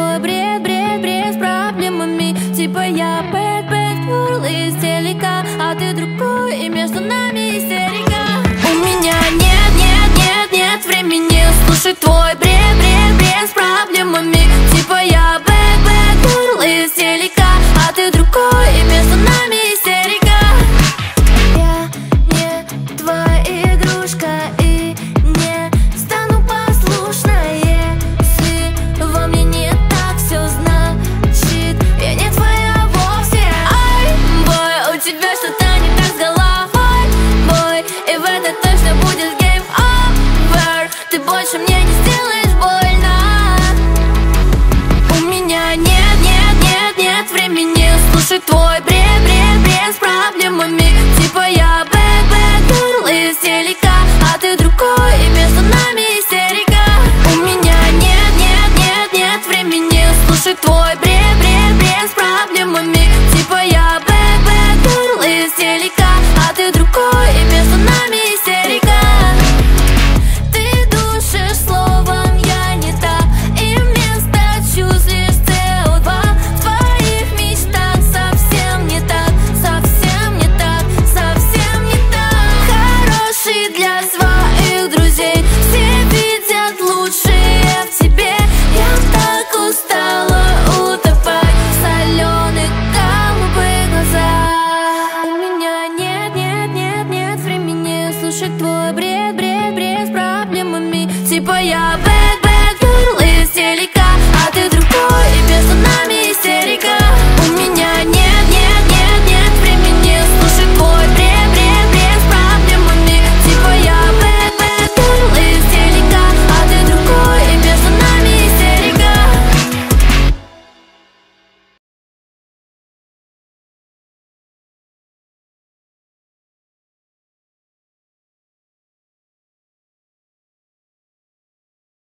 твой бред, бред, бред с проблемами. Типа я bad, bad girl из телека, а ты другой, и между нами истерика. У меня нет, нет, нет, нет времени слушать твой бред, бред, бред с проблемами. Типа я bad, bad girl из телека, а ты другой, и между нами истерика. Я не твоя игрушка и не стану послушной, если во мне не так все, значит я не твоя вовсе. Ай, бой, у тебя что-то не так с головой, бой, и в этот точно будет game over. Ты больше мне не сделаешь больно. У меня нет, нет, нет, нет времени слушать твой бред.